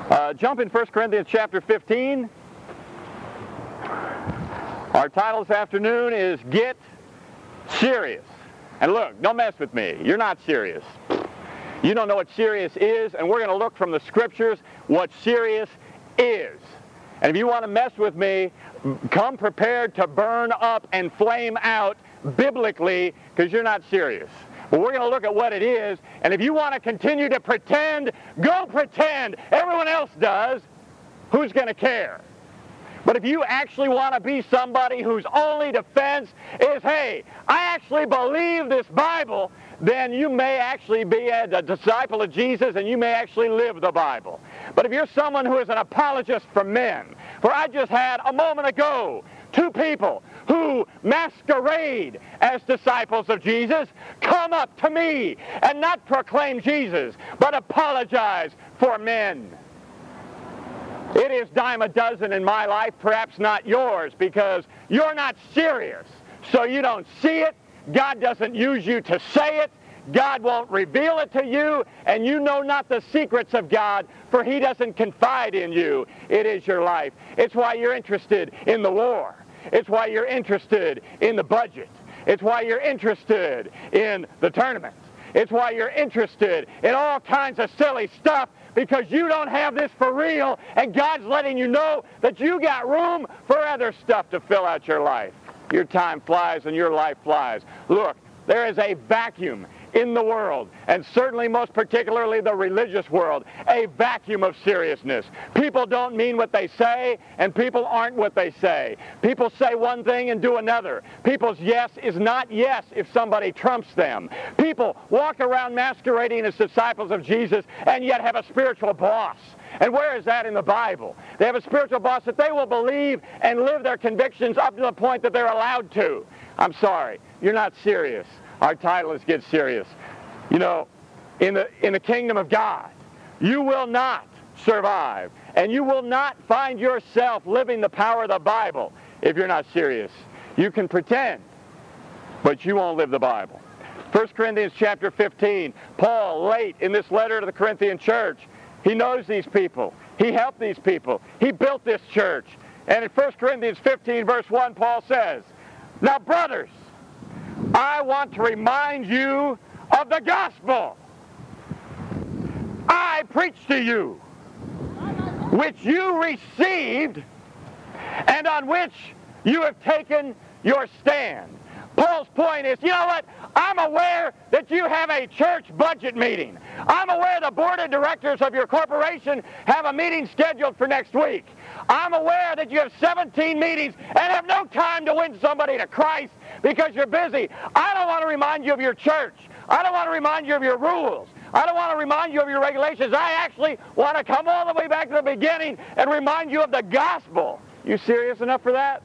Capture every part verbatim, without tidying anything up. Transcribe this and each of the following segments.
Uh, jump in First Corinthians chapter fifteen. Our title this afternoon is Get Serious. And look, don't mess with me. You're not serious. You don't know what serious is, and we're going to look from the Scriptures what serious is. And if you want to mess with me, come prepared to burn up and flame out biblically, because you're not serious. But we're going to look at what it is, and if you want to continue to pretend, go pretend. Everyone else does. Who's going to care? But if you actually want to be somebody whose only defense is, hey, I actually believe this Bible, then you may actually be a, a disciple of Jesus, and you may actually live the Bible. But if you're someone who is an apologist for men, for I just had a moment ago two people who masquerade as disciples of Jesus come up to me and not proclaim Jesus, but apologize for men. It is dime a dozen in my life, perhaps not yours, because you're not serious. So you don't see it. God doesn't use you to say it. God won't reveal it to you, and you know not the secrets of God, for He doesn't confide in you. It is your life. It's why you're interested in the war. It's why you're interested in the budget. It's why you're interested in the tournament. It's why you're interested in all kinds of silly stuff, because you don't have this for real, and God's letting you know that you got room for other stuff to fill out your life. Your time flies and your life flies. Look, there is a vacuum in the world, and certainly most particularly the religious world, a vacuum of seriousness. People don't mean what they say, and people aren't what they say. People say one thing and do another. People's yes is not yes if somebody trumps them. People walk around masquerading as disciples of Jesus and yet have a spiritual boss. And where is that in the Bible? They have a spiritual boss that they will believe and live their convictions up to the point that they're allowed to. I'm sorry, you're not serious. Our title is Get Serious. You know, in the, in the kingdom of God, you will not survive, and you will not find yourself living the power of the Bible if you're not serious. You can pretend, but you won't live the Bible. First Corinthians chapter fifteen, Paul, late in this letter to the Corinthian church, he knows these people. He helped these people. He built this church. And in First Corinthians fifteen, verse one, Paul says, "Now, brothers, I want to remind you of the gospel I preached to you, which you received and on which you have taken your stand." Paul's point is, you know what? I'm aware that you have a church budget meeting. I'm aware the board of directors of your corporation have a meeting scheduled for next week. I'm aware that you have seventeen meetings and have no time to win somebody to Christ because you're busy. I don't want to remind you of your church. I don't want to remind you of your rules. I don't want to remind you of your regulations. I actually want to come all the way back to the beginning and remind you of the gospel. You serious enough for that?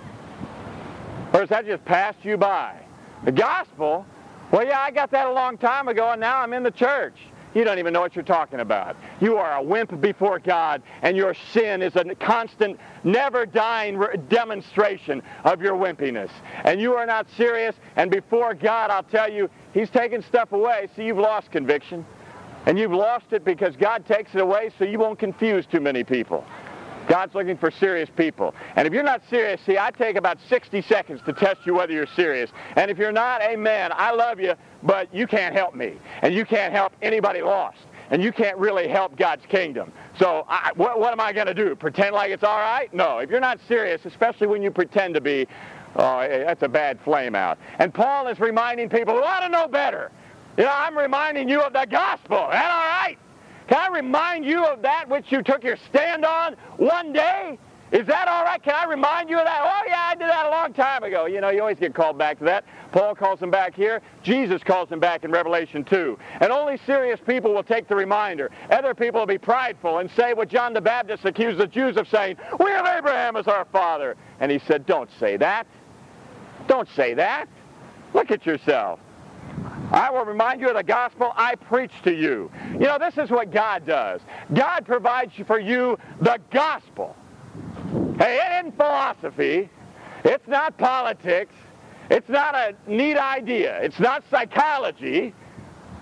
Or has that just passed you by? The gospel? Well, yeah, I got that a long time ago, and now I'm in the church. You don't even know what you're talking about. You are a wimp before God, and your sin is a constant, never-dying demonstration of your wimpiness. And you are not serious, and before God, I'll tell you, He's taking stuff away, so you've lost conviction. And you've lost it because God takes it away so you won't confuse too many people. God's looking for serious people. And if you're not serious, see, I take about sixty seconds to test you whether you're serious. And if you're not, amen, I love you, but you can't help me. And you can't help anybody lost. And you can't really help God's kingdom. So I, what, what am I going to do? Pretend like it's all right? No, if you're not serious, especially when you pretend to be, oh, that's a bad flame out. And Paul is reminding people who ought to know better. You know, I'm reminding you of the gospel. Is that all right? Can I remind you of that which you took your stand on one day? Is that all right? Can I remind you of that? Oh, yeah, I did that a long time ago. You know, you always get called back to that. Paul calls them back here. Jesus calls them back in Revelation two. And only serious people will take the reminder. Other people will be prideful and say what John the Baptist accused the Jews of saying, "We have Abraham as our father." And he said, don't say that. Don't say that. Look at yourself. I will remind you of the gospel I preached to you. You know, this is what God does. God provides for you the gospel. Hey, it isn't philosophy. It's not politics. It's not a neat idea. It's not psychology.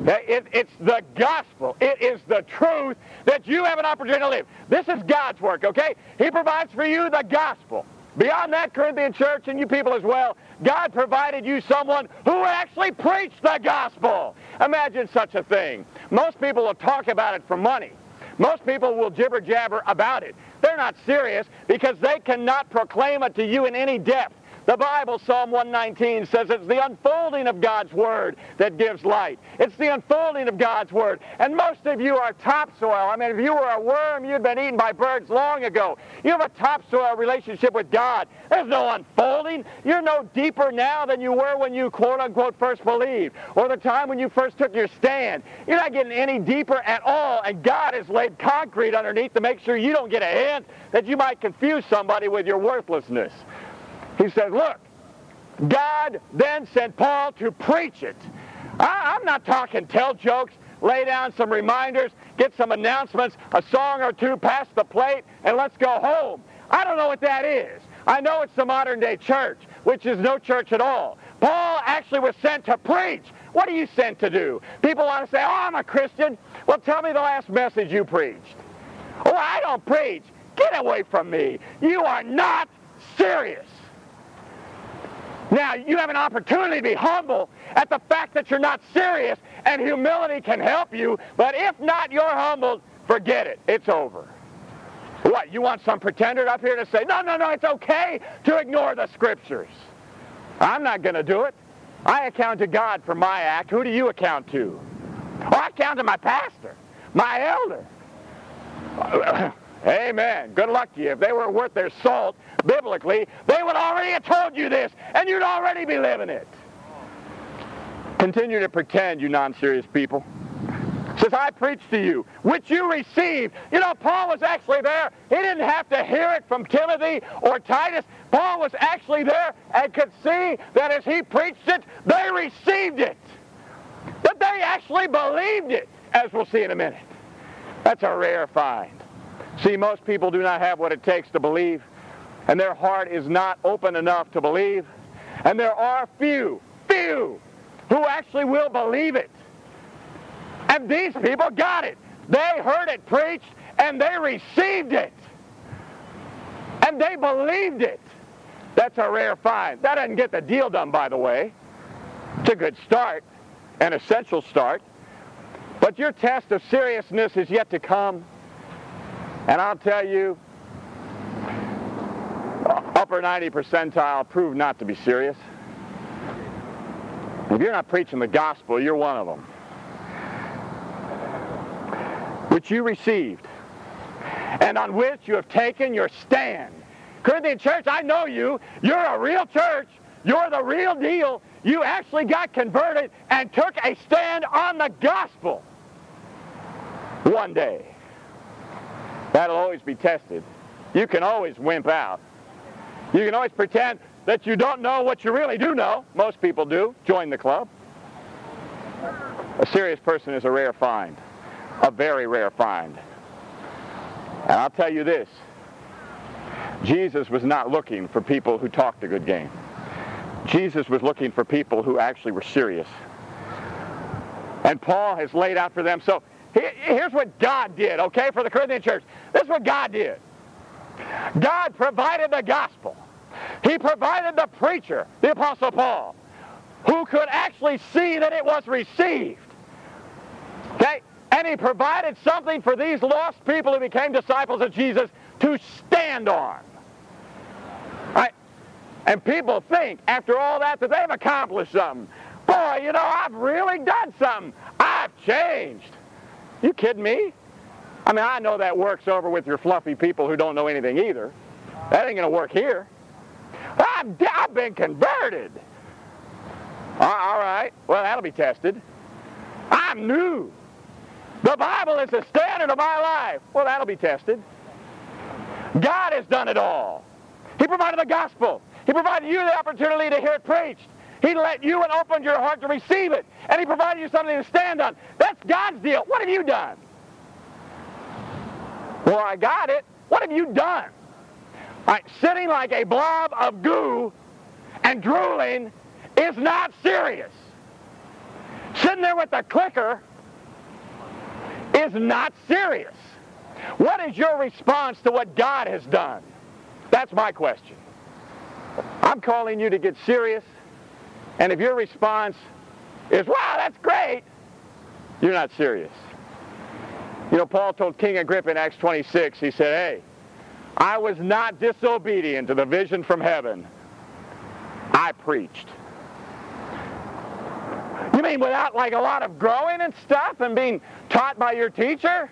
It, it's the gospel. It is the truth that you have an opportunity to live. This is God's work, okay? He provides for you the gospel. Beyond that, Corinthian church and you people as well, God provided you someone who actually preached the gospel. Imagine such a thing. Most people will talk about it for money. Most people will jibber-jabber about it. They're not serious because they cannot proclaim it to you in any depth. The Bible, Psalm one nineteen, says it's the unfolding of God's Word that gives light. It's the unfolding of God's Word. And most of you are topsoil. I mean, if you were a worm, you'd been eaten by birds long ago. You have a topsoil relationship with God. There's no unfolding. You're no deeper now than you were when you, quote-unquote, first believed, or the time when you first took your stand. You're not getting any deeper at all, and God has laid concrete underneath to make sure you don't get a hint that you might confuse somebody with your worthlessness. He said, look, God then sent Paul to preach it. I, I'm not talking tell jokes, lay down some reminders, get some announcements, a song or two, pass the plate, and let's go home. I don't know what that is. I know it's the modern day church, which is no church at all. Paul actually was sent to preach. What are you sent to do? People want to say, oh, I'm a Christian. Well, tell me the last message you preached. Oh, I don't preach. Get away from me. You are not serious. Now, you have an opportunity to be humble at the fact that you're not serious, and humility can help you, but if not, you're humbled, forget it. It's over. What, you want some pretender up here to say, no, no, no, it's okay to ignore the Scriptures? I'm not going to do it. I account to God for my act. Who do you account to? Oh, I account to my pastor, my elder. Amen. Good luck to you. If they were worth their salt, biblically, they would already have told you this, and you'd already be living it. Continue to pretend, you non-serious people. Says, I preached to you, which you received. You know, Paul was actually there. He didn't have to hear it from Timothy or Titus. Paul was actually there and could see that as he preached it, they received it. That they actually believed it, as we'll see in a minute. That's a rare find. See, most people do not have what it takes to believe, and their heart is not open enough to believe. And there are few, few, who actually will believe it. And these people got it. They heard it preached, and they received it. And they believed it. That's a rare find. That doesn't get the deal done, by the way. It's a good start, an essential start. But your test of seriousness is yet to come. And I'll tell you, upper ninety percentile proved not to be serious. If you're not preaching the gospel, you're one of them. Which you received, and on which you have taken your stand. Corinthian church, I know you. You're a real church. You're the real deal. You actually got converted and took a stand on the gospel. One day. That'll always be tested. You can always wimp out. You can always pretend that you don't know what you really do know. Most people do. Join the club. A serious person is a rare find. A very rare find. And I'll tell you this. Jesus was not looking for people who talked a good game. Jesus was looking for people who actually were serious. And Paul has laid out for them. So here's what God did, okay, for the Corinthian church. This is what God did. God provided the gospel. He provided the preacher, the Apostle Paul, who could actually see that it was received. Okay? And he provided something for these lost people who became disciples of Jesus to stand on. Right? And people think, after all that, that they've accomplished something. Boy, you know, I've really done something. I've changed. You kidding me? I mean, I know that works over with your fluffy people who don't know anything either. That ain't going to work here. I've, I've been converted. All right. Well, that'll be tested. I'm new. The Bible is the standard of my life. Well, that'll be tested. God has done it all. He provided the gospel. He provided you the opportunity to hear it preached. He let you and opened your heart to receive it. And he provided you something to stand on. That's God's deal. What have you done? Well, I got it. What have you done? All right, sitting like a blob of goo and drooling is not serious. Sitting sitting there with the clicker is not serious. What is your response to what God has done? That's my question. I'm calling you to get serious, and if your response is, wow, that's great, you're not serious. You know, Paul told King Agrippa in Acts twenty-six, he said, hey, I was not disobedient to the vision from heaven. I preached. You mean without like a lot of growing and stuff and being taught by your teacher?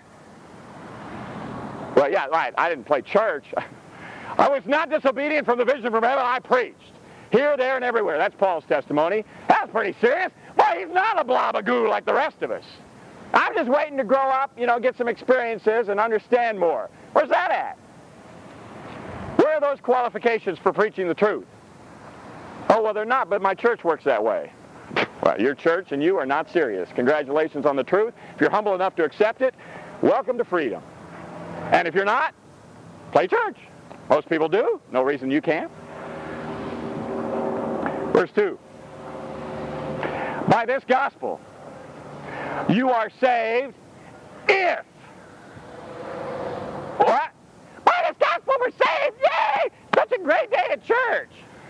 Well, yeah, right. I didn't play church. I was not disobedient from the vision from heaven. I preached. Here, there, and everywhere. That's Paul's testimony. That's pretty serious. Well, he's not a blob of goo like the rest of us. I'm just waiting to grow up, you know, get some experiences and understand more. Where's that at? Where are those qualifications for preaching the truth? Oh, well, they're not, but my church works that way. Well, your church and you are not serious. Congratulations on the truth. If you're humble enough to accept it, welcome to freedom. And if you're not, play church. Most people do. No reason you can't. Verse two. By this gospel, you are saved if. What? By this gospel we're saved. Yay! Such a great day at church.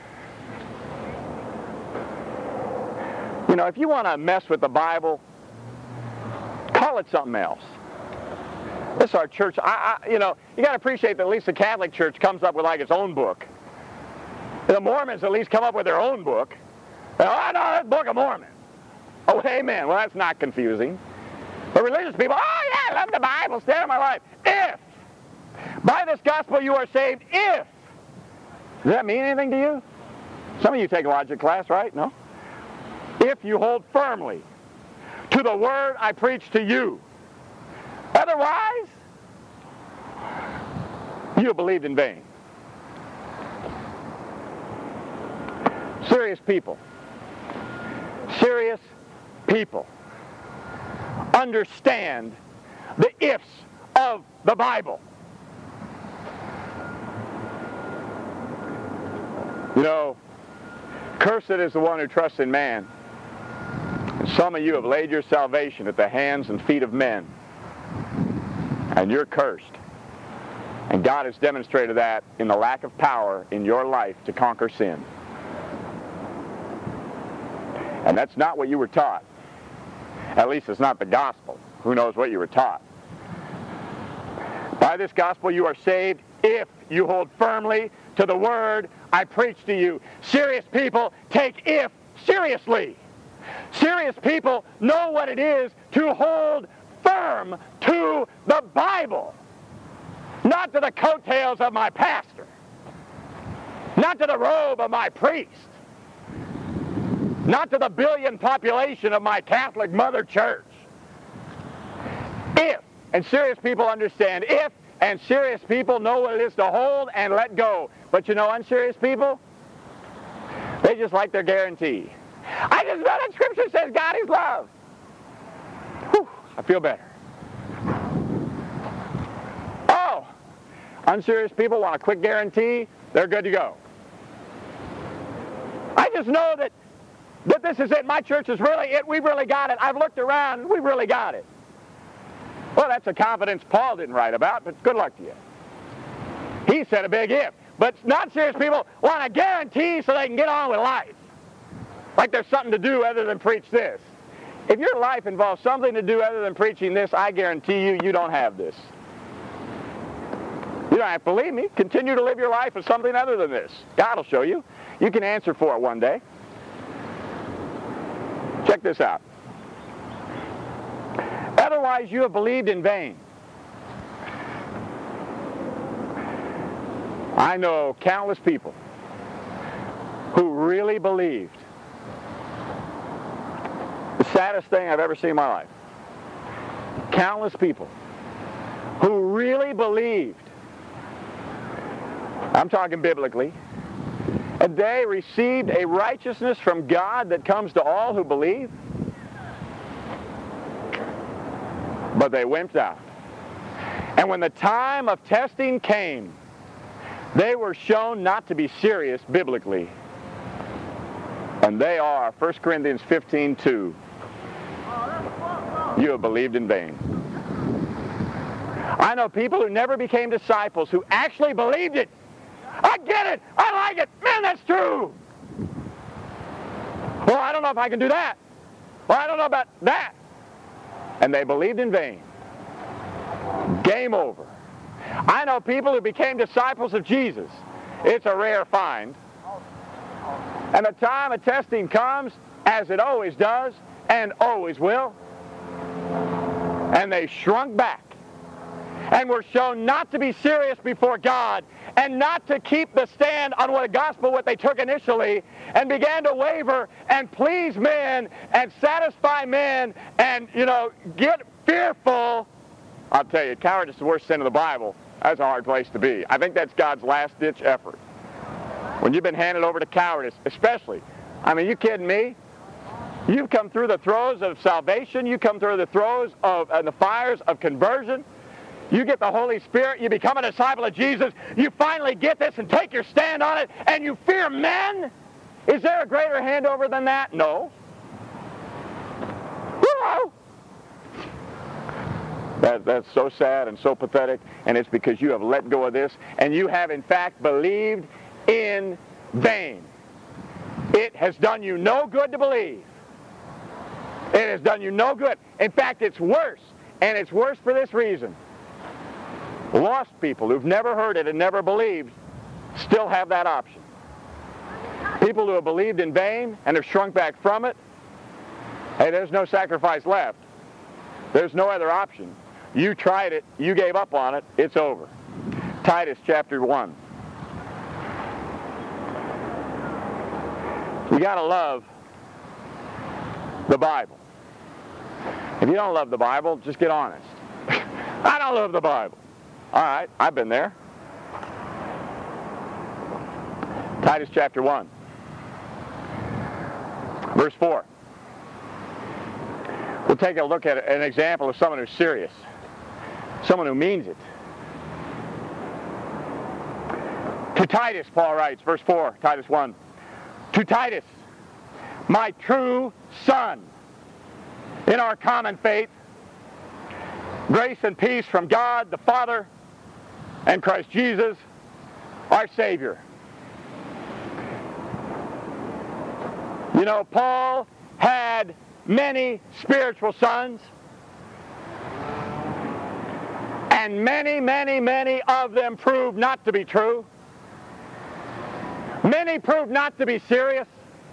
You know, if you want to mess with the Bible, call it something else. This is our church. I, I, you know, you got to appreciate that at least the Catholic Church comes up with like its own book. The Mormons at least come up with their own book. Oh, no, that's Book of Mormon. Oh, amen. Well, that's not confusing. But religious people, oh, yeah, I love the Bible. Stand in my life. If. By this gospel you are saved if. Does that mean anything to you? Some of you take a logic class, right? No? If you hold firmly to the word I preach to you. Otherwise, you have believed in vain. Serious people. Serious people understand the ifs of the Bible. You know, cursed is the one who trusts in man. And some of you have laid your salvation at the hands and feet of men. And you're cursed. And God has demonstrated that in the lack of power in your life to conquer sin. And that's not what you were taught. At least it's not the gospel. Who knows what you were taught? By this gospel you are saved if you hold firmly to the word I preach to you. Serious people take if seriously. Serious people know what it is to hold firm to the Bible. Not to the coattails of my pastor. Not to the robe of my priest. Not to the billion population of my Catholic mother church. If, and serious people understand, if, and serious people know what it is to hold and let go. But you know unserious people? They just like their guarantee. I just know that Scripture says God is love. Whew, I feel better. Oh, unserious people want a quick guarantee, they're good to go. I just know that, that this is it. My church is really it. We've really got it. I've looked around. We've really got it. Well, that's a confidence Paul didn't write about, but good luck to you. He said a big if. But not serious people want a guarantee so they can get on with life. Like there's something to do other than preach this. If your life involves something to do other than preaching this, I guarantee you, you don't have this. You don't have to believe me. Continue to live your life as something other than this. God will show you. You can answer for it one day. Check this out. Otherwise, you have believed in vain. I know countless people who really believed. The saddest thing I've ever seen in my life. Countless people who really believed. I'm talking biblically. And they received a righteousness from God that comes to all who believe. But they wimped out. And when the time of testing came, they were shown not to be serious biblically. And they are, First Corinthians fifteen two, you have believed in vain. I know people who never became disciples who actually believed it. I get it. I like it. Man, that's true. Well, I don't know if I can do that. Well, I don't know about that. And they believed in vain. Game over. I know people who became disciples of Jesus. It's a rare find. And the time of testing comes, as it always does, and always will. And they shrunk back. And were shown not to be serious before God, and not to keep the stand on what the gospel, what they took initially, and began to waver and please men and satisfy men and, you know, get fearful. I'll tell you, cowardice is the worst sin of the Bible. That's a hard place to be. I think that's God's last-ditch effort. When you've been handed over to cowardice, especially, I mean, you kidding me? You've come through the throes of salvation. You come through the throes of uh, the fires of conversion. You get the Holy Spirit, you become a disciple of Jesus, you finally get this and take your stand on it, and you fear men? Is there a greater handover than that? No. Whoa! That, that's so sad and so pathetic, and it's because you have let go of this, and you have in fact believed in vain. It has done you no good to believe. It has done you no good. In fact, it's worse, and it's worse for this reason. Lost people who've never heard it and never believed still have that option. People who have believed in vain and have shrunk back from it, hey, there's no sacrifice left. There's no other option. You tried it, you gave up on it, it's over. Titus chapter one. You got to love the Bible. If you don't love the Bible, just get honest. I don't love the Bible. All right, I've been there. Titus chapter one, verse four. We'll take a look at an example of someone who's serious, someone who means it. To Titus, Paul writes, verse four, Titus one. To Titus, my true son, in our common faith, grace and peace from God the Father and Christ Jesus, our Savior. You know, Paul had many spiritual sons, and many, many, many of them proved not to be true. Many proved not to be serious.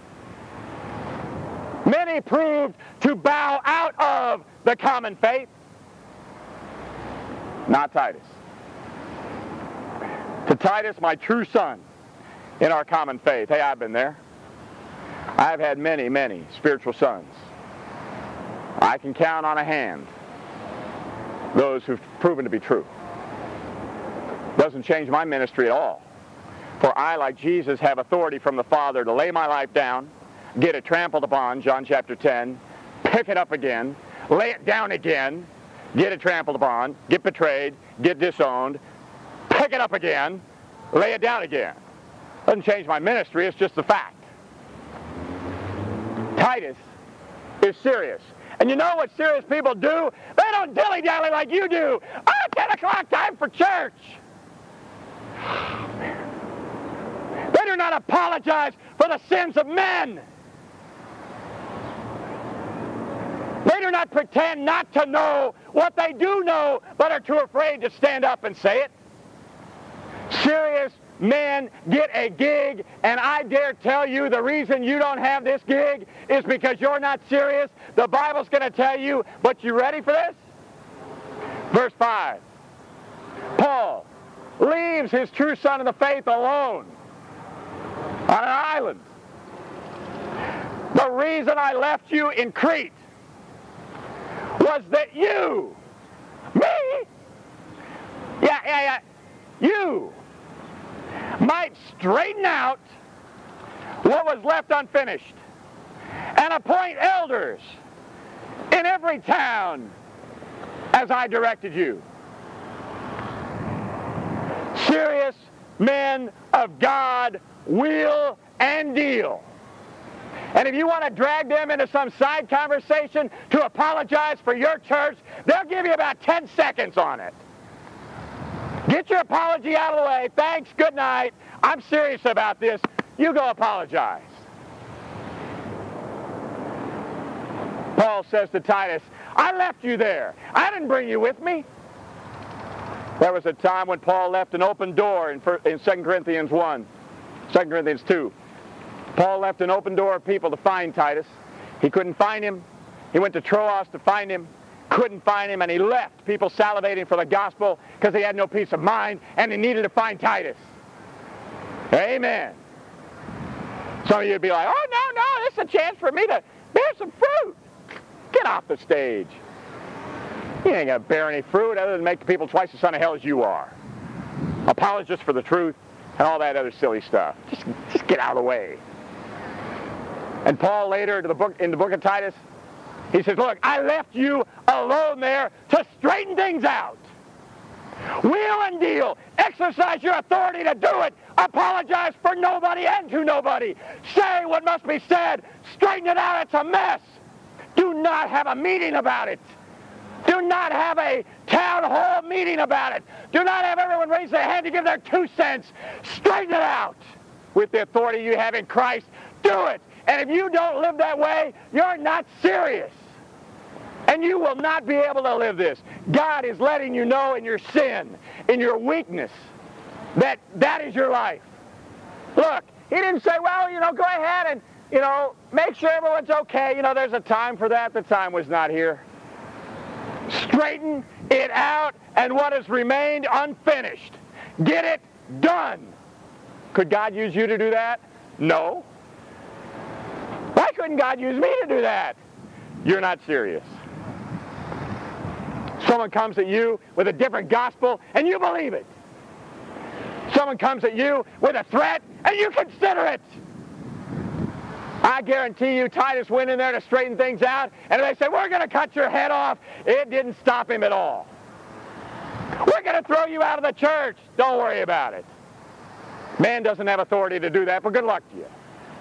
Many proved to bow out of the common faith. Not Titus. To Titus, my true son, in our common faith. Hey, I've been there. I've had many, many spiritual sons. I can count on a hand those who've proven to be true. Doesn't change my ministry at all. For I, like Jesus, have authority from the Father to lay my life down, get it trampled upon, John chapter ten, pick it up again, lay it down again, get it trampled upon, get betrayed, get disowned, pick it up again, lay it down again. Doesn't change my ministry, it's just the fact. Titus is serious. And you know what serious people do? They don't dilly-dally like you do. Oh, ten o'clock, time for church. They do not apologize for the sins of men. They do not pretend not to know what they do know, but are too afraid to stand up and say it. Serious men get a gig, and I dare tell you the reason you don't have this gig is because you're not serious. The Bible's going to tell you, but you ready for this? Verse five. Paul leaves his true son in the faith alone on an island. The reason I left you in Crete was that you, me, yeah, yeah, yeah, you might straighten out what was left unfinished and appoint elders in every town as I directed you. Serious men of God wheel and deal. And if you want to drag them into some side conversation to apologize for your church, they'll give you about ten seconds on it. Get your apology out of the way. Thanks, good night. I'm serious about this. You go apologize. Paul says to Titus, I left you there. I didn't bring you with me. There was a time when Paul left an open door in, in Second Corinthians one, Second Corinthians two. Paul left an open door of people to find Titus. He couldn't find him. He went to Troas to find him. Couldn't find him, and he left. People salivating for the gospel because he had no peace of mind, and he needed to find Titus. Amen. Some of you would be like, oh, no, no, this is a chance for me to bear some fruit. Get off the stage. You ain't going to bear any fruit other than make people twice the son of hell as you are. Apologists for the truth and all that other silly stuff. Just, just get out of the way. And Paul later to the book, in the book of Titus, he says, look, I left you alone there to straighten things out. Wheel and deal. Exercise your authority to do it. Apologize for nobody and to nobody. Say what must be said. Straighten it out. It's a mess. Do not have a meeting about it. Do not have a town hall meeting about it. Do not have everyone raise their hand to give their two cents. Straighten it out with the authority you have in Christ. Do it. And if you don't live that way, you're not serious. And you will not be able to live this. God is letting you know in your sin, in your weakness, that that is your life. Look, he didn't say, well, you know, go ahead and, you know, make sure everyone's okay. You know, there's a time for that. The time was not here. Straighten it out, and what has remained unfinished, get it done. Could God use you to do that? No. Why couldn't God use me to do that? You're not serious. Someone comes at you with a different gospel, and you believe it. Someone comes at you with a threat, and you consider it. I guarantee you Titus went in there to straighten things out, and they said, we're going to cut your head off. It didn't stop him at all. We're going to throw you out of the church. Don't worry about it. Man doesn't have authority to do that, but good luck to you.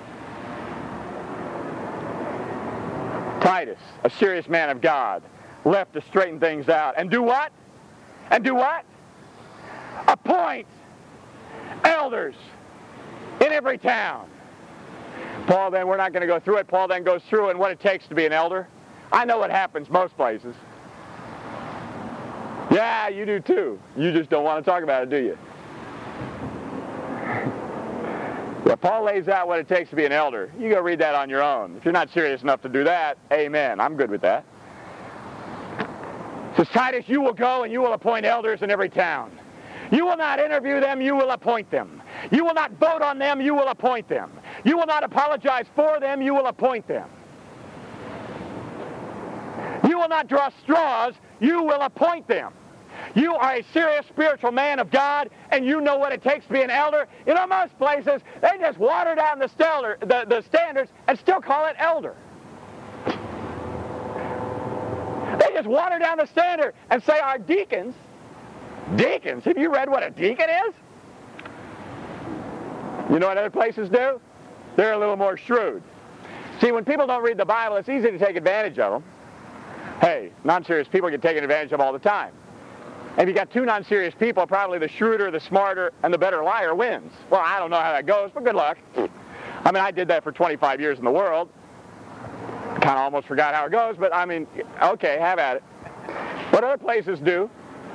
Titus, a serious man of God, left to straighten things out. And do what? And do what? Appoint elders in every town. Paul then, we're not going to go through it. Paul then goes through and what it takes to be an elder. I know what happens most places. Yeah, you do too. You just don't want to talk about it, do you? Yeah, Paul lays out what it takes to be an elder. You go read that on your own. If you're not serious enough to do that, amen. I'm good with that. It says, Titus, you will go and you will appoint elders in every town. You will not interview them, you will appoint them. You will not vote on them, you will appoint them. You will not apologize for them, you will appoint them. You will not draw straws, you will appoint them. You are a serious spiritual man of God, and you know what it takes to be an elder. You know, most places, they just water down the, stellar, the, the standards and still call it elder. They just water down the standard and say our deacons, deacons, have you read what a deacon is? You know what other places do? They're a little more shrewd. See, when people don't read the Bible, it's easy to take advantage of them. Hey, non-serious people get taken advantage of all the time. And if you got two non-serious people, probably the shrewder, the smarter, and the better liar wins. Well, I don't know how that goes, but good luck. I mean, I did that for twenty-five years in the world. Kind of almost forgot how it goes, but I mean, okay, have at it. What other places do?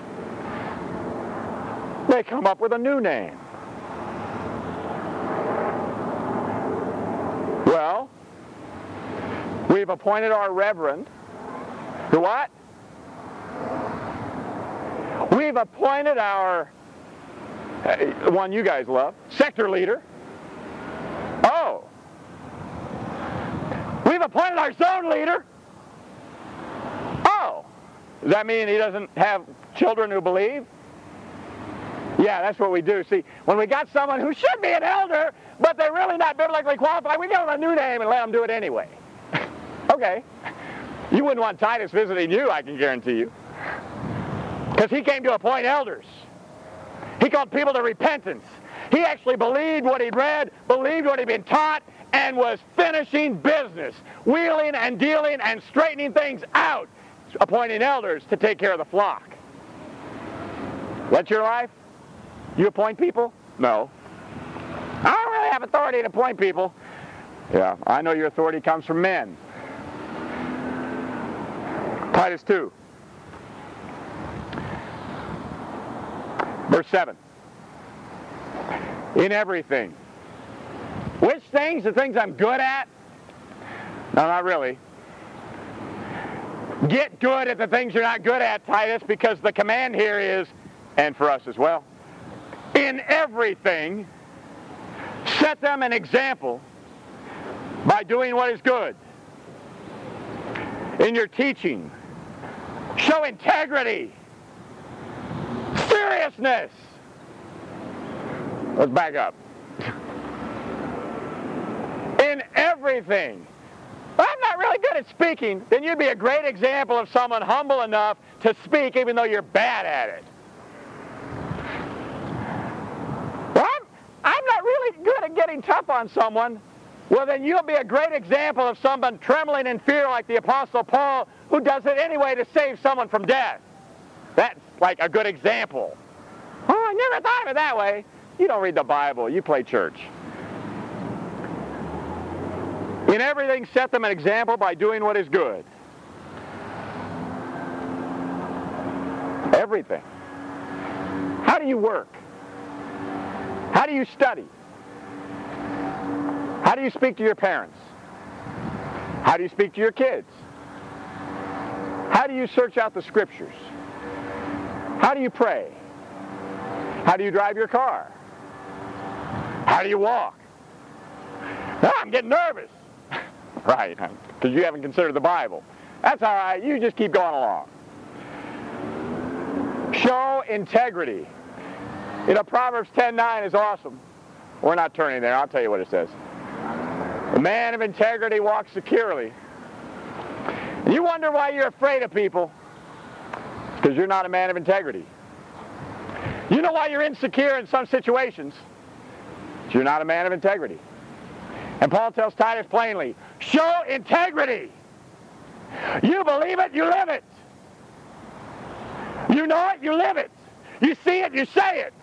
They come up with a new name. Well, we've appointed our reverend. The what? We've appointed our, uh, one you guys love, sector leader. Oh. We've appointed our zone leader. Oh. Does that mean he doesn't have children who believe? Yeah, that's what we do. See, when we got someone who should be an elder, but they're really not biblically qualified, we give them a new name and let them do it anyway. Okay. You wouldn't want Titus visiting you, I can guarantee you. Because he came to appoint elders. He called people to repentance. He actually believed what he'd read, believed what he'd been taught, and was finishing business, wheeling and dealing and straightening things out, appointing elders to take care of the flock. That's your life? You appoint people? No. I don't really have authority to appoint people. Yeah, I know your authority comes from men. Titus two. Verse seven. In everything. Which things? The things I'm good at? No, not really. Get good at the things you're not good at, Titus, because the command here is, and for us as well, in everything, set them an example by doing what is good. In your teaching, show integrity, seriousness. Let's back up. In everything. I'm not really good at speaking. Then you'd be a great example of someone humble enough to speak even though you're bad at it. Well, I'm, I'm not really good at getting tough on someone. Well, then you'll be a great example of someone trembling in fear like the Apostle Paul, who does it anyway to save someone from death. That's like a good example. Oh, I never thought of it that way. You don't read the Bible. You play church. In everything, set them an example by doing what is good. Everything. How do you work? How do you study? How do you speak to your parents? How do you speak to your kids? How do you search out the Scriptures? How do you pray? How do you drive your car? How do you walk? Oh, I'm getting nervous. Right, because you haven't considered the Bible. That's all right. You just keep going along. Show integrity. You know, Proverbs ten nine is awesome. We're not turning there. I'll tell you what it says. A man of integrity walks securely. And you wonder why you're afraid of people. It's because you're not a man of integrity. You know why you're insecure in some situations. It's you're not a man of integrity. And Paul tells Titus plainly, show integrity. You believe it, you live it. You know it, you live it. You see it, you say it.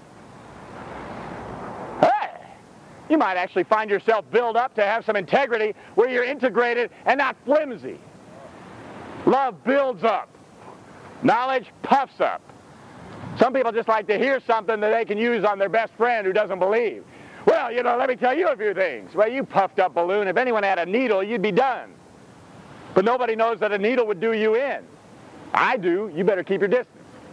Hey, you might actually find yourself built up to have some integrity where you're integrated and not flimsy. Love builds up. Knowledge puffs up. Some people just like to hear something that they can use on their best friend who doesn't believe. Well, you know, let me tell you a few things. Well, you puffed up balloon. If anyone had a needle, you'd be done. But nobody knows that a needle would do you in. I do. You better keep your distance.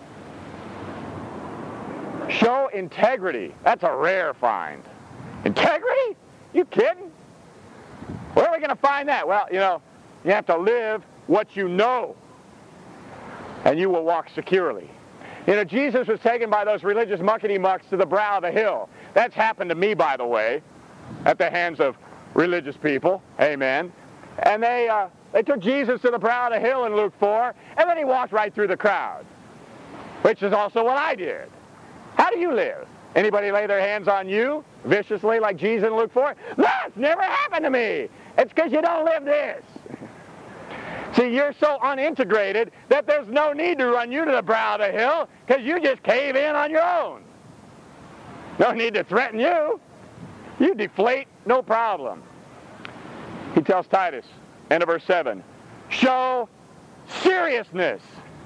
Show integrity. That's a rare find. Integrity? You kidding? Where are we going to find that? Well, you know, you have to live what you know, and you will walk securely. You know, Jesus was taken by those religious muckety-mucks to the brow of the hill. That's happened to me, by the way, at the hands of religious people. Amen. And they uh, they took Jesus to the brow of the hill in Luke four, and then he walked right through the crowd, which is also what I did. How do you live? Anybody lay their hands on you viciously like Jesus in Luke four? That's never happened to me. It's because you don't live this. See, you're so unintegrated that there's no need to run you to the brow of the hill because you just cave in on your own. No need to threaten you. You deflate, no problem. He tells Titus, end of verse seven, show seriousness.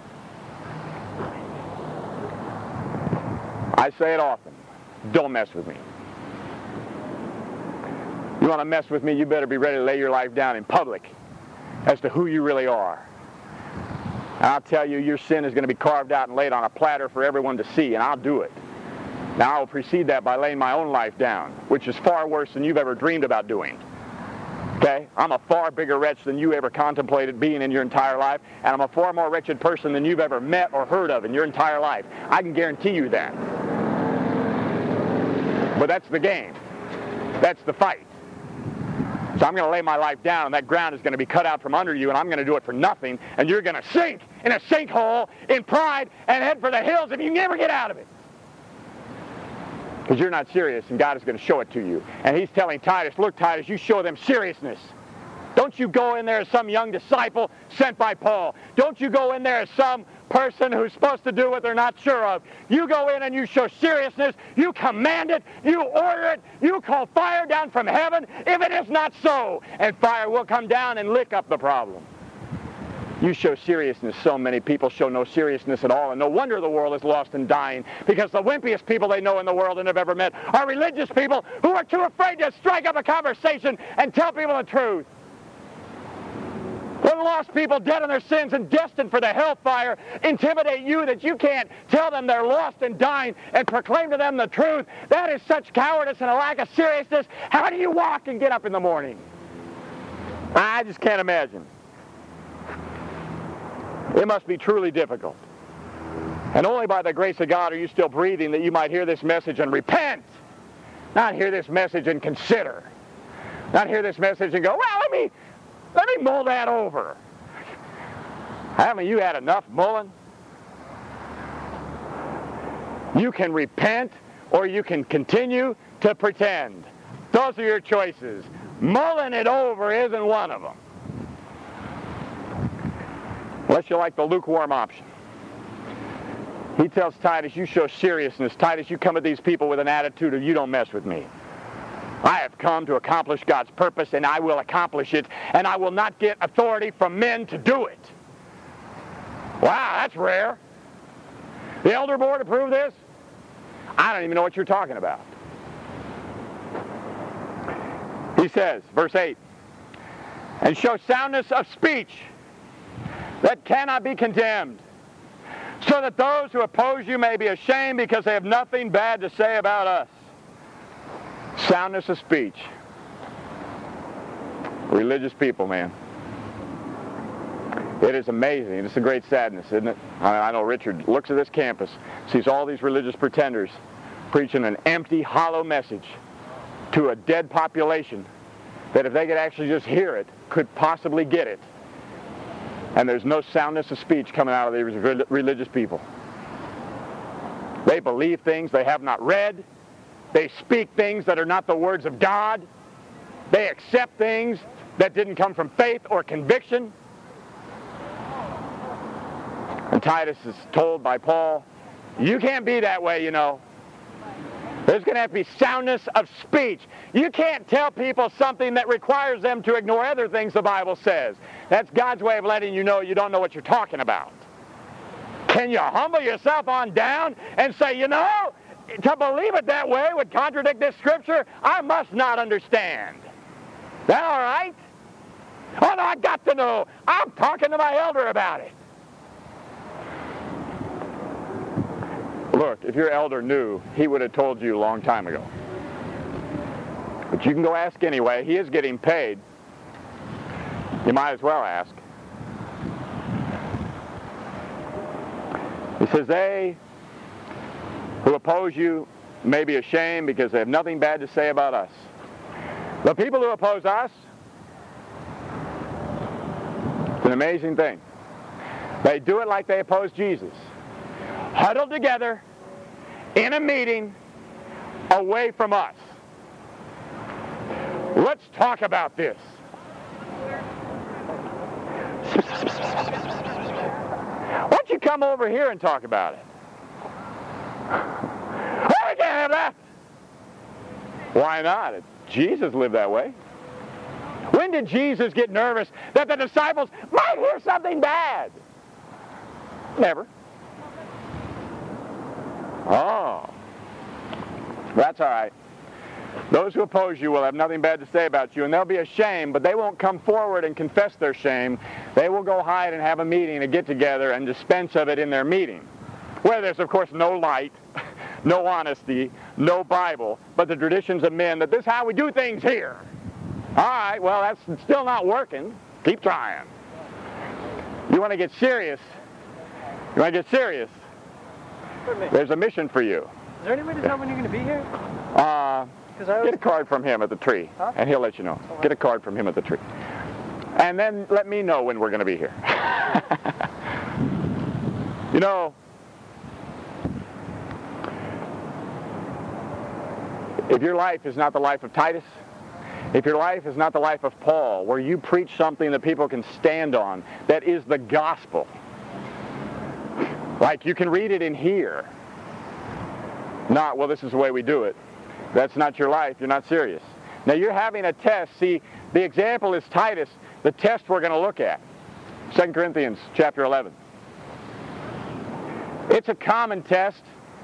I say it often, don't mess with me. You want to mess with me, you better be ready to lay your life down in public as to who you really are. And I'll tell you, your sin is going to be carved out and laid on a platter for everyone to see, and I'll do it. Now, I will precede that by laying my own life down, which is far worse than you've ever dreamed about doing. Okay? I'm a far bigger wretch than you ever contemplated being in your entire life, and I'm a far more wretched person than you've ever met or heard of in your entire life. I can guarantee you that. But that's the game. That's the fight. So I'm going to lay my life down, and that ground is going to be cut out from under you, and I'm going to do it for nothing, and you're going to sink in a sinkhole in pride and head for the hills if you never get out of it. Because you're not serious, and God is going to show it to you. And he's telling Titus, look, Titus, you show them seriousness. Don't you go in there as some young disciple sent by Paul. Don't you go in there as some person who's supposed to do what they're not sure of. You go in and you show seriousness. You command it. You order it. You call fire down from heaven if it is not so. And fire will come down and lick up the problem. You show seriousness. So many people show no seriousness at all, and no wonder the world is lost and dying, because the wimpiest people they know in the world and have ever met are religious people who are too afraid to strike up a conversation and tell people the truth. When lost people dead in their sins and destined for the hellfire intimidate you that you can't tell them they're lost and dying and proclaim to them the truth, that is such cowardice and a lack of seriousness. How do you walk and get up in the morning? I just can't imagine. It must be truly difficult. And only by the grace of God are you still breathing that you might hear this message and repent. Not hear this message and consider. Not hear this message and go, well, let me, let me mull that over. Haven't you had enough mulling? You can repent or you can continue to pretend. Those are your choices. Mulling it over isn't one of them. Unless you like the lukewarm option. He tells Titus, you show seriousness. Titus, you come at these people with an attitude of, you don't mess with me. I have come to accomplish God's purpose, and I will accomplish it, and I will not get authority from men to do it. Wow, that's rare. The elder board approved this? I don't even know what you're talking about. He says, verse eight, and show soundness of speech that cannot be condemned, so that those who oppose you may be ashamed because they have nothing bad to say about us. Soundness of speech. Religious people, man. It is amazing. It's a great sadness, isn't it? I know Richard looks at this campus, sees all these religious pretenders preaching an empty, hollow message to a dead population that if they could actually just hear it, could possibly get it. And there's no soundness of speech coming out of these religious people. They believe things they have not read. They speak things that are not the words of God. They accept things that didn't come from faith or conviction. And Titus is told by Paul, you can't be that way, you know. There's going to have to be soundness of speech. You can't tell people something that requires them to ignore other things the Bible says. That's God's way of letting you know you don't know what you're talking about. Can you humble yourself on down and say, you know, to believe it that way would contradict this scripture? I must not understand. That all right? Oh, no, I got to know. I'm talking to my elder about it. Look, if your elder knew, he would have told you a long time ago. But you can go ask anyway. He is getting paid. You might as well ask. He says, they who oppose you may be ashamed because they have nothing bad to say about us. The people who oppose us, it's an amazing thing. They do it like they oppose Jesus. Huddled together in a meeting away from us. Let's talk about this. Why don't you come over here and talk about it? Oh, we can't have that. Why not? Jesus lived that way. When did Jesus get nervous that the disciples might hear something bad? Never. Oh, that's all right. Those who oppose you will have nothing bad to say about you, and they'll be ashamed, but they won't come forward and confess their shame. They will go hide and have a meeting, a get-together, and dispense of it in their meeting, where there's, of course, no light, no honesty, no Bible, but the traditions of men that this is how we do things here. All right, well, that's still not working. Keep trying. You want to get serious? You want to get serious? There's a mission for you. Is there any way to tell when you're going to be here? Uh, I get a card from him at the tree, huh? and he'll let you know. Oh, get a card from him at the tree. And then let me know when we're going to be here. You know, If your life is not the life of Titus, if your life is not the life of Paul, where you preach something that people can stand on, that is the gospel, like you can read it in here, not, well, this is the way we do it. That's not your life. You're not serious. Now, you're having a test. See, the example is Titus, the test we're going to look at. Second Corinthians chapter eleven. It's a common test.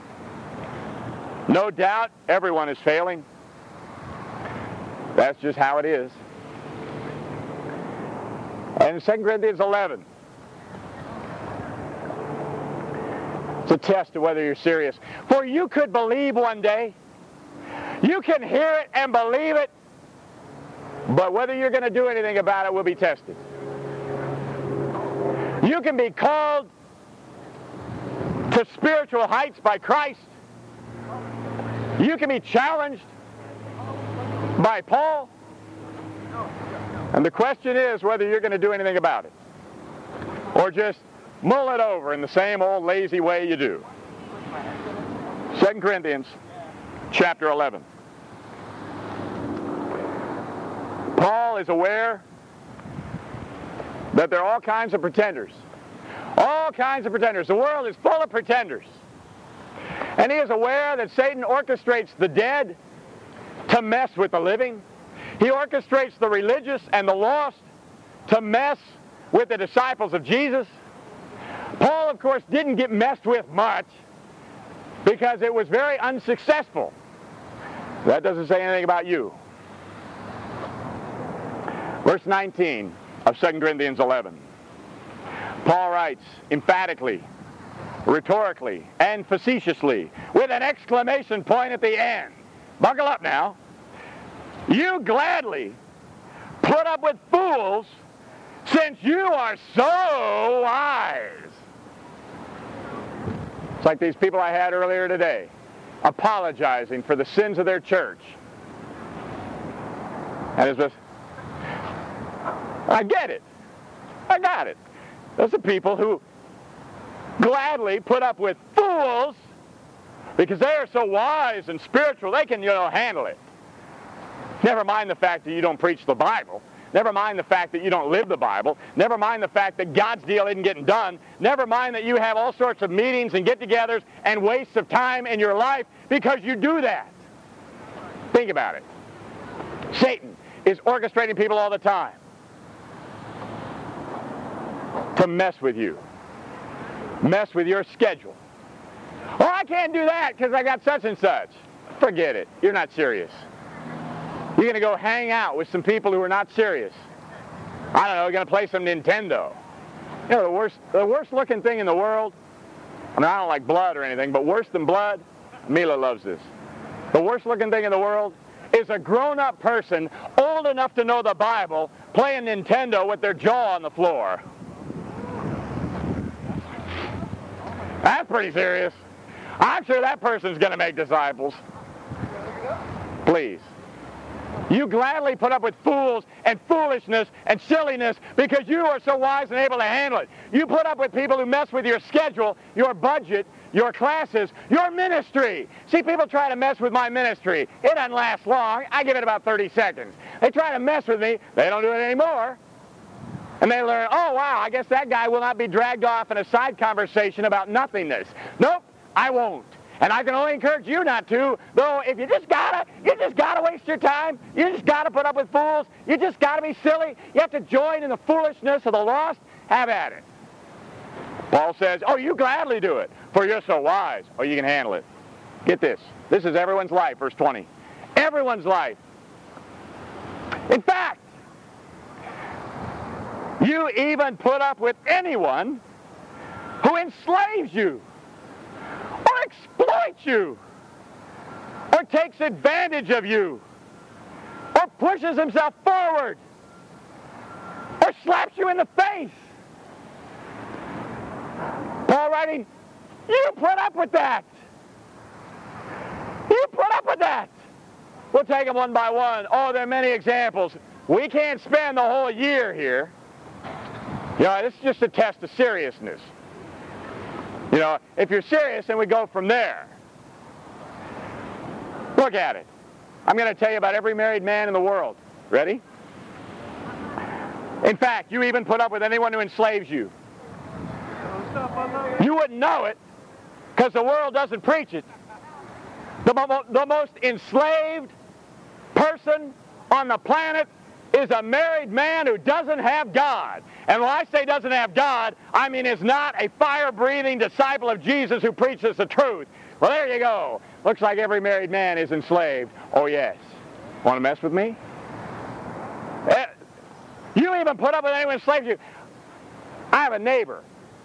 No doubt everyone is failing. That's just how it is. And in Second Corinthians eleven, it's a test of whether you're serious. For you could believe one day, you can hear it and believe it, but whether you're going to do anything about it will be tested. You can be called to spiritual heights by Christ. You can be challenged by Paul. And the question is whether you're going to do anything about it, or just mull it over in the same old lazy way you do. Second Corinthians chapter eleven. Paul is aware that there are all kinds of pretenders. All kinds of pretenders. The world is full of pretenders. And he is aware that Satan orchestrates the dead to mess with the living. He orchestrates the religious and the lost to mess with the disciples of Jesus. Paul, of course, didn't get messed with much because it was very unsuccessful. That doesn't say anything about you. Verse nineteen of Second Corinthians eleven. Paul writes emphatically, rhetorically, and facetiously, with an exclamation point at the end. Buckle up now. You gladly put up with fools since you are so wise. It's like these people I had earlier today, apologizing for the sins of their church. And it's just, I get it. I got it. Those are people who gladly put up with fools because they are so wise and spiritual, they can, you know, handle it. Never mind the fact that you don't preach the Bible. Never mind the fact that you don't live the Bible. Never mind the fact that God's deal isn't getting done. Never mind that you have all sorts of meetings and get-togethers and wastes of time in your life because you do that. Think about it. Satan is orchestrating people all the time to mess with you. Mess with your schedule. Oh, I can't do that because I got such and such. Forget it. You're not serious. You're going to go hang out with some people who are not serious. I don't know, you're going to play some Nintendo. You know, the worst, the worst looking thing in the world, I mean, I don't like blood or anything, but worse than blood, Mila loves this. The worst looking thing in the world is a grown-up person old enough to know the Bible playing Nintendo with their jaw on the floor. That's pretty serious. I'm sure that person's going to make disciples. Please. You gladly put up with fools and foolishness and silliness because you are so wise and able to handle it. You put up with people who mess with your schedule, your budget, your classes, your ministry. See, people try to mess with my ministry. It doesn't last long. I give it about thirty seconds. They try to mess with me. They don't do it anymore. And they learn, oh, wow, I guess that guy will not be dragged off in a side conversation about nothingness. Nope, I won't. And I can only encourage you not to, though if you just gotta, you just gotta waste your time, you just gotta put up with fools, you just gotta be silly, you have to join in the foolishness of the lost, have at it. Paul says, oh, you gladly do it, for you're so wise. Oh, you can handle it. Get this. This is everyone's life, verse twenty. Everyone's life. In fact, you even put up with anyone who enslaves you, or exploits you, or takes advantage of you, or pushes himself forward, or slaps you in the face. Paul writing, you put up with that. You put up with that. We'll take them one by one. Oh, there are many examples. We can't spend the whole year here. You know, this is just a test of seriousness. You know, if you're serious, then we go from there. Look at it. I'm going to tell you about every married man in the world. Ready? In fact, you even put up with anyone who enslaves you. You wouldn't know it because the world doesn't preach it. The, mo the most enslaved person on the planet is a married man who doesn't have God. And when I say doesn't have God, I mean is not a fire-breathing disciple of Jesus who preaches the truth. Well, there you go. Looks like every married man is enslaved. Oh, yes. Want to mess with me? Uh, you even put up with anyone who enslaves you. I have a neighbor.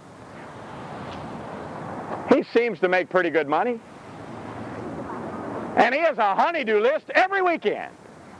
He seems to make pretty good money. And he has a honey-do list every weekend.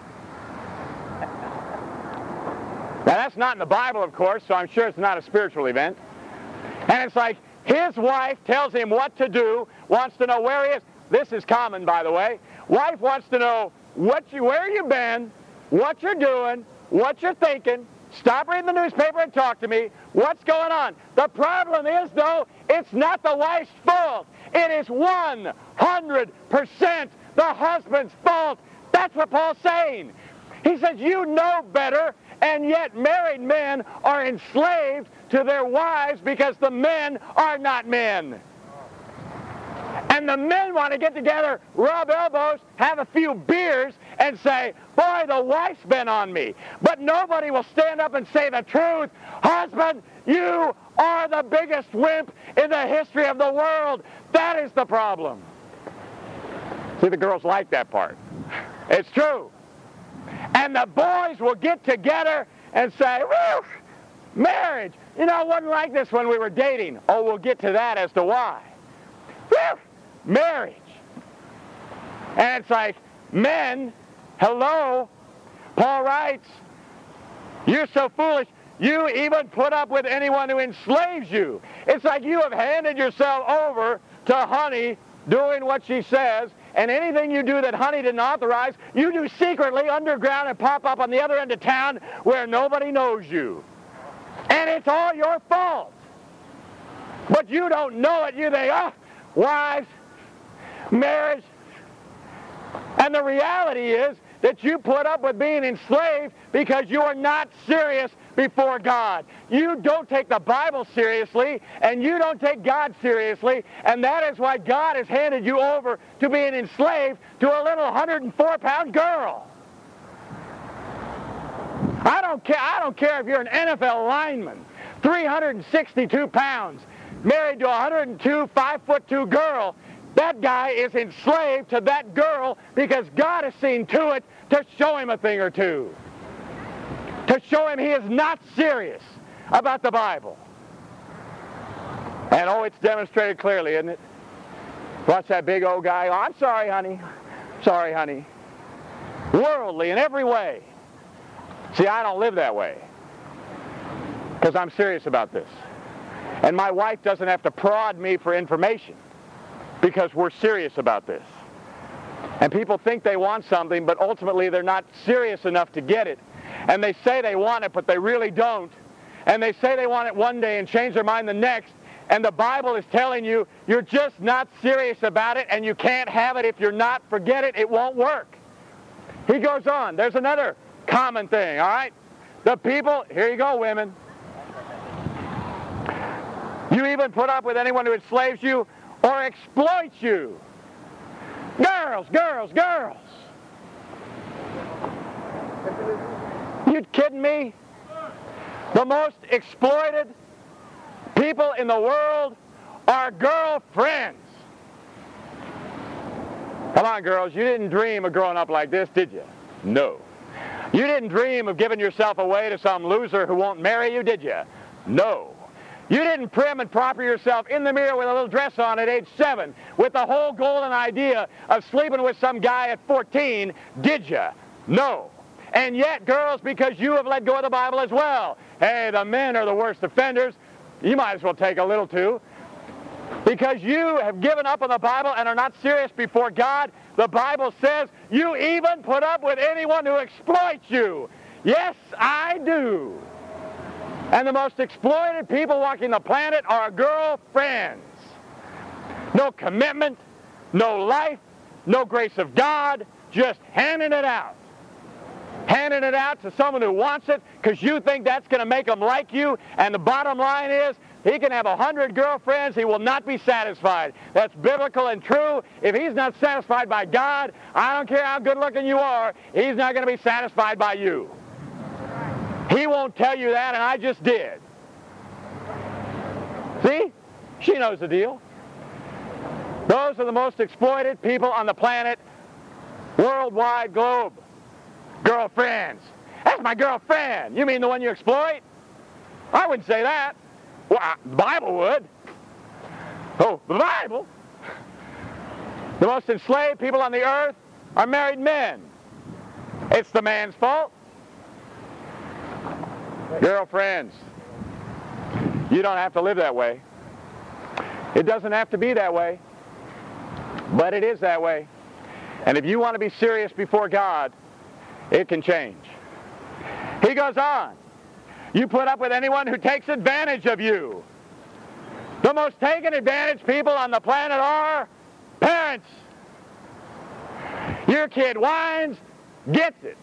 Now, that's not in the Bible, of course, so I'm sure it's not a spiritual event. And it's like his wife tells him what to do, wants to know where he is. This is common, by the way. Wife wants to know what you, where you've been, what you're doing, what you're thinking. Stop reading the newspaper and talk to me. What's going on? The problem is, though, it's not the wife's fault. It is one hundred percent the husband's fault. That's what Paul's saying. He says, you know better, and yet married men are enslaved to their wives because the men are not men. And the men want to get together, rub elbows, have a few beers, and say, boy, the wife's been on me. But nobody will stand up and say the truth. Husband, you are the biggest wimp in the history of the world. That is the problem. See, the girls like that part. It's true. And the boys will get together and say, whew, marriage. You know, it wasn't like this when we were dating. Oh, we'll get to that as to why. Whew, marriage. And it's like, men, hello, Paul writes, you're so foolish, you even put up with anyone who enslaves you. It's like you have handed yourself over to honey doing what she says, and anything you do that honey didn't authorize, you do secretly underground and pop up on the other end of town where nobody knows you. And it's all your fault. But you don't know it. You think, oh, wives, marriage. And the reality is that you put up with being enslaved because you are not serious before God. You don't take the Bible seriously, and you don't take God seriously, and that is why God has handed you over to being enslaved to a little one hundred four pound girl. I don't care, I don't care if you're an N F L lineman, three hundred sixty-two pounds, married to a one hundred two, five foot two girl. That guy is enslaved to that girl because God has seen to it to show him a thing or two. To show him he is not serious about the Bible. And oh, it's demonstrated clearly, isn't it? Watch that big old guy. Oh, I'm sorry, honey. Sorry, honey. Worldly in every way. See, I don't live that way because I'm serious about this. And my wife doesn't have to prod me for information because we're serious about this. And people think they want something, but ultimately they're not serious enough to get it. And they say they want it, but they really don't. And they say they want it one day and change their mind the next. And the Bible is telling you, you're just not serious about it, and you can't have it if you're not. Forget it. It won't work. He goes on. There's another common thing, all right? The people, here you go, women. You even put up with anyone who enslaves you or exploits you. Girls, girls, girls. You kidding me? The most exploited people in the world are girlfriends. Come on, girls, you didn't dream of growing up like this, did you? No. You didn't dream of giving yourself away to some loser who won't marry you, did you? No. You didn't prim and proper yourself in the mirror with a little dress on at age seven with the whole golden idea of sleeping with some guy at fourteen, did you? No. And yet, girls, because you have let go of the Bible as well, hey, the men are the worst offenders. You might as well take a little too. Because you have given up on the Bible and are not serious before God, the Bible says you even put up with anyone who exploits you. Yes, I do. And the most exploited people walking the planet are girlfriends. No commitment, no life, no grace of God, just handing it out. Handing it out to someone who wants it because you think that's going to make them like you. And the bottom line is, he can have a hundred girlfriends. He will not be satisfied. That's biblical and true. If he's not satisfied by God, I don't care how good looking you are, he's not going to be satisfied by you. He won't tell you that, and I just did. See? She knows the deal. Those are the most exploited people on the planet, worldwide globe. Girlfriends. That's my girlfriend. You mean the one you exploit? I wouldn't say that. Well, I, the Bible would. Oh, the Bible? The most enslaved people on the earth are married men. It's the man's fault. Girlfriends. You don't have to live that way. It doesn't have to be that way. But it is that way. And if you want to be serious before God, it can change. He goes on. You put up with anyone who takes advantage of you. The most taken advantage people on the planet are parents. Your kid whines, gets it.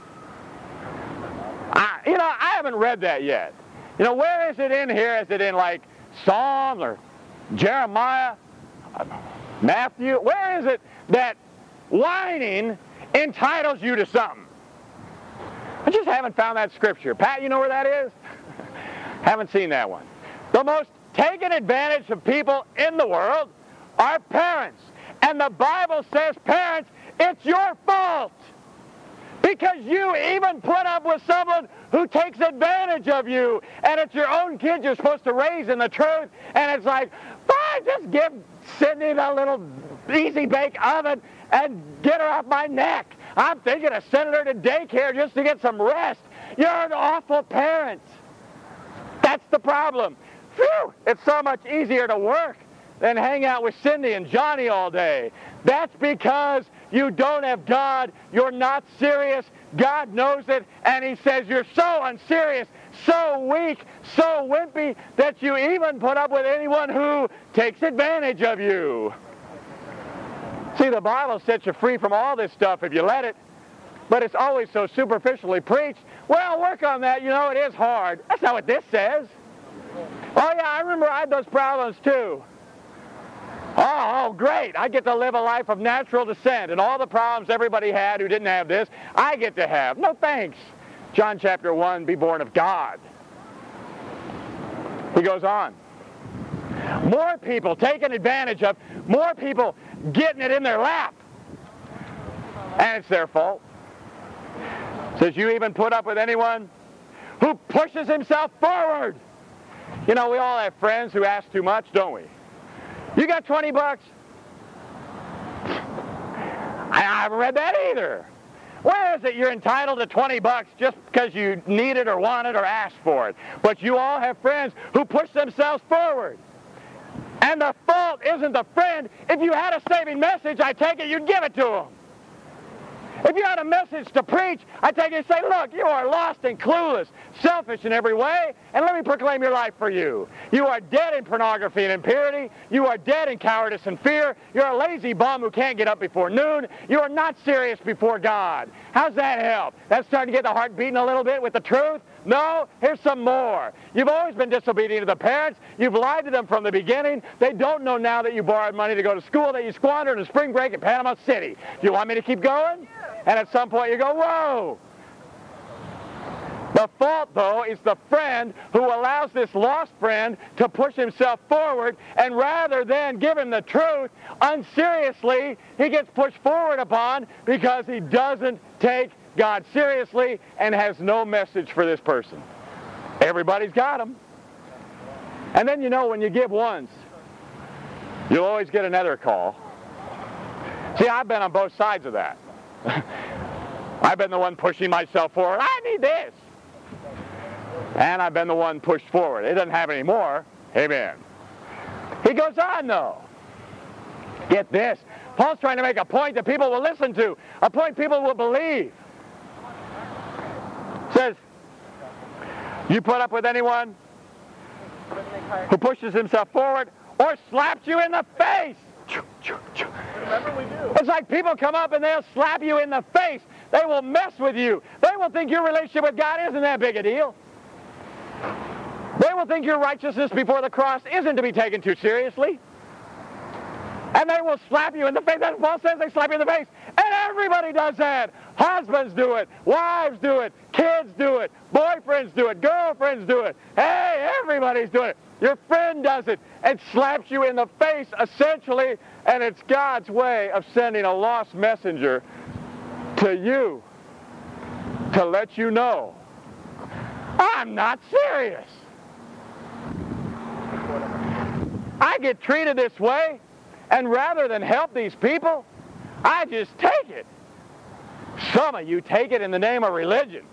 I, you know, I haven't read that yet. You know, where is it in here? Is it in like Psalm or Jeremiah, Matthew? Where is it that whining entitles you to something? I just haven't found that scripture. Pat, you know where that is? Haven't seen that one. The most taken advantage of people in the world are parents. And the Bible says, parents, it's your fault. Because you even put up with someone who takes advantage of you. And it's your own kid you're supposed to raise in the truth. And it's like, fine, just give Sydney the little easy bake oven and get her off my neck. I'm thinking of sending her to daycare just to get some rest. You're an awful parent. That's the problem. Phew, it's so much easier to work than hang out with Cindy and Johnny all day. That's because you don't have God. You're not serious. God knows it, and he says you're so unserious, so weak, so wimpy, that you even put up with anyone who takes advantage of you. See, the Bible sets you free from all this stuff if you let it, but it's always so superficially preached. Well, work on that. You know, it is hard. That's not what this says. Oh, yeah, I remember I had those problems, too. Oh, oh, great. I get to live a life of natural descent, and all the problems everybody had who didn't have this, I get to have. No thanks. John chapter one, be born of God. He goes on. More people taken advantage of, more people getting it in their lap. And it's their fault. Says you even put up with anyone who pushes himself forward. You know, we all have friends who ask too much, don't we? You got twenty bucks? I haven't read that either. Where is it you're entitled to twenty bucks just because you need it or want it or ask for it? But you all have friends who push themselves forward. And the fault isn't the friend. If you had a saving message, I take it you'd give it to them. If you had a message to preach, I take it and say, look, you are lost and clueless, selfish in every way, and let me proclaim your life for you. You are dead in pornography and impurity. You are dead in cowardice and fear. You're a lazy bum who can't get up before noon. You are not serious before God. How's that help? That's starting to get the heart beating a little bit with the truth? No, here's some more. You've always been disobedient to the parents. You've lied to them from the beginning. They don't know now that you borrowed money to go to school that you squandered in spring break in Panama City. Do you want me to keep going? And at some point you go, whoa. The fault, though, is the friend who allows this lost friend to push himself forward, and rather than give him the truth, unseriously, he gets pushed forward upon because he doesn't take God seriously and has no message for this person. Everybody's got them. And then, you know, when you give once, you'll always get another call. See, I've been on both sides of that. I've been the one pushing myself forward. I need this. And I've been the one pushed forward. It doesn't happen anymore. Amen. He goes on, though. Get this. Paul's trying to make a point that people will listen to, a point people will believe. Says, you put up with anyone who pushes himself forward or slaps you in the face. Remember, we do. It's like people come up and they'll slap you in the face. They will mess with you. They will think your relationship with God isn't that big a deal. They will think your righteousness before the cross isn't to be taken too seriously. And they will slap you in the face. As Paul says, they slap you in the face. And everybody does that. Husbands do it. Wives do it. Kids do it. Boyfriends do it. Girlfriends do it. Hey, everybody's doing it. Your friend does it and slaps you in the face, essentially, and it's God's way of sending a lost messenger to you to let you know, I'm not serious. I get treated this way, and rather than help these people, I just take it. Some of you take it in the name of religion.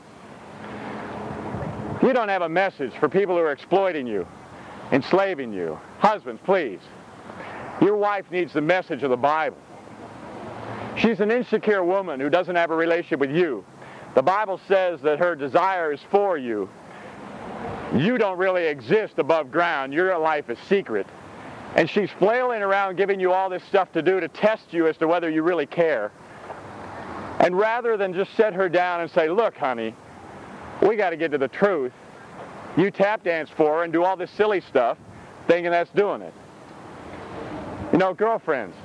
You don't have a message for people who are exploiting you, enslaving you. Husbands, please. Your wife needs the message of the Bible. She's an insecure woman who doesn't have a relationship with you. The Bible says that her desire is for you. You don't really exist above ground. Your life is secret. And she's flailing around giving you all this stuff to do to test you as to whether you really care. And rather than just set her down and say, look, honey, we got to get to the truth, you tap dance for her and do all this silly stuff thinking that's doing it. You know, girlfriends,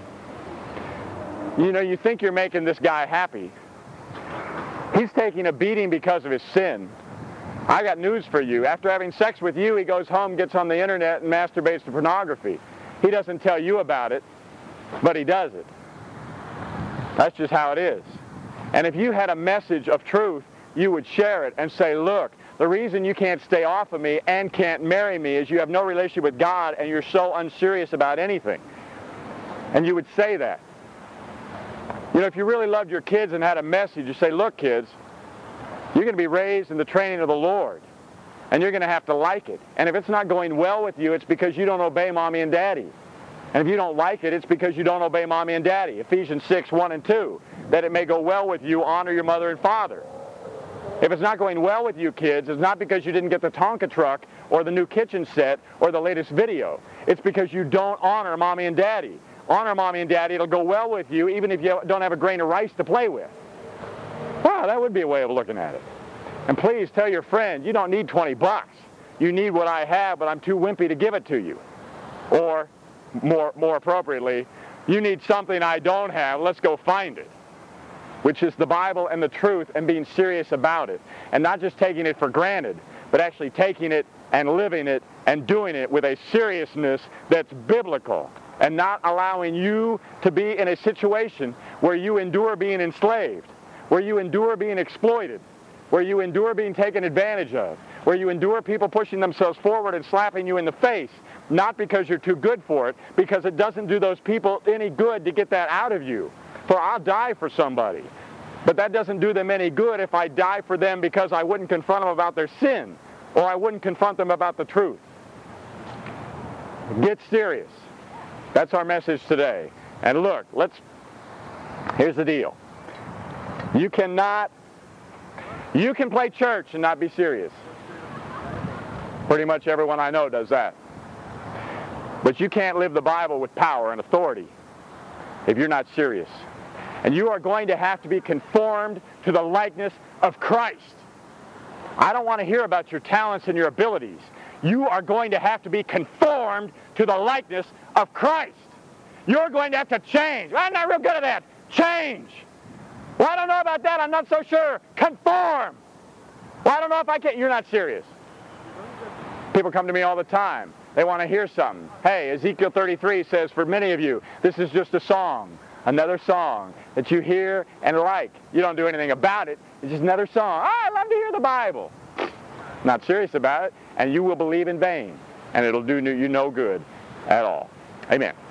you know, you think you're making this guy happy. He's taking a beating because of his sin. I got news for you. After having sex with you, he goes home, gets on the internet, and masturbates to pornography. He doesn't tell you about it, but he does it. That's just how it is. And if you had a message of truth, you would share it and say, look, the reason you can't stay off of me and can't marry me is you have no relationship with God and you're so unserious about anything. And you would say that. You know, if you really loved your kids and had a message, you say, look, kids, you're going to be raised in the training of the Lord, and you're going to have to like it. And if it's not going well with you, it's because you don't obey mommy and daddy. And if you don't like it, it's because you don't obey mommy and daddy. Ephesians six, one and two, that it may go well with you, honor your mother and father. If it's not going well with you, kids, it's not because you didn't get the Tonka truck or the new kitchen set or the latest video. It's because you don't honor mommy and daddy. Honor mommy and daddy. It'll go well with you even if you don't have a grain of rice to play with. Wow, that would be a way of looking at it. And please tell your friend, you don't need twenty bucks. You need what I have, but I'm too wimpy to give it to you. Or, more, more appropriately, you need something I don't have. Let's go find it. Which is the Bible and the truth and being serious about it. And not just taking it for granted, but actually taking it and living it and doing it with a seriousness that's biblical. And not allowing you to be in a situation where you endure being enslaved, where you endure being exploited, where you endure being taken advantage of, where you endure people pushing themselves forward and slapping you in the face, not because you're too good for it, because it doesn't do those people any good to get that out of you. For I'll die for somebody, but that doesn't do them any good if I die for them because I wouldn't confront them about their sin, or I wouldn't confront them about the truth. Get serious. That's our message today. And look, let's, here's the deal. You cannot, you can play church and not be serious. Pretty much everyone I know does that. But you can't live the Bible with power and authority if you're not serious. And you are going to have to be conformed to the likeness of Christ. I don't want to hear about your talents and your abilities. You are going to have to be conformed to the likeness of Christ. You're going to have to change. I'm not real good at that. Change. Well, I don't know about that. I'm not so sure. Conform. Well, I don't know if I can. You're not serious. People come to me all the time. They want to hear something. Hey, Ezekiel thirty-three says, for many of you, this is just a song, another song that you hear and like. You don't do anything about it. It's just another song. Oh, I love to hear the Bible. Not serious about it, and you will believe in vain, and it'll do you no good at all. Amen.